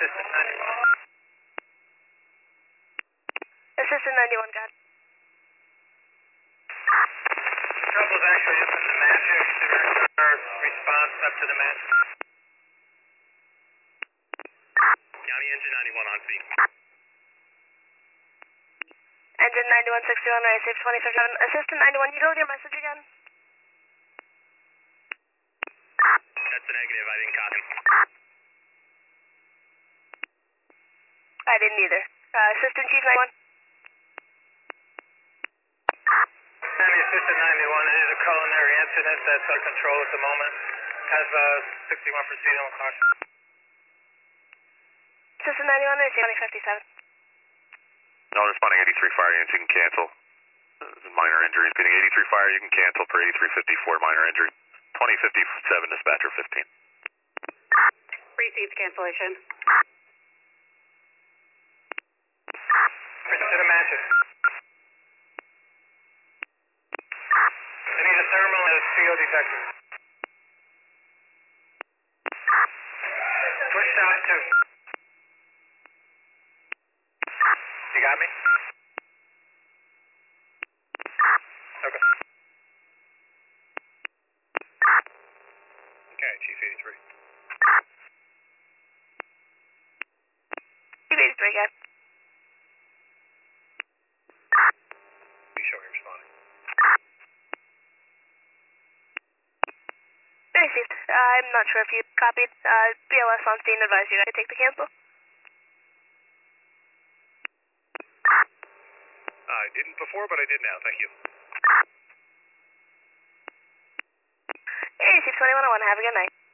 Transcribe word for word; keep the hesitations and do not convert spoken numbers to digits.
Assistant ninety-one. Assistant ninety-one, got it. The trouble's actually up in the matcher. Our response up to the match. County engine ninety-one on scene. Engine ninety-one sixty-one, right, safe twenty fifty-seven. Assistant ninety-one, you go with your message again? That's a negative, I didn't copy. I didn't either. Uh, Assistant Chief ninety-one. County Assistant ninety-one, it is a culinary incident that's under control at the moment. Have uh, sixty-one proceeding on caution. Assistant ninety-one, right, safe twenty fifty-seven. No, responding eighty-three fire units, you can cancel. Uh, minor injury. Getting eighty-three fire, you can cancel for eighty-three fifty-four minor injury. twenty fifty-seven dispatcher fifteen. Received cancellation. To the matches. I need a thermal and a C O detector. Push down two. You got me? Okay. Okay, Chief eighty-three. Chief eighty-three, got it. Be sure you're responding. Received. Uh, I'm not sure if you copied. Uh, B L S on scene advised you guys to take the cancel. I didn't before, but I did now. Thank you. Hey, Chief twenty-one oh one, have a good night.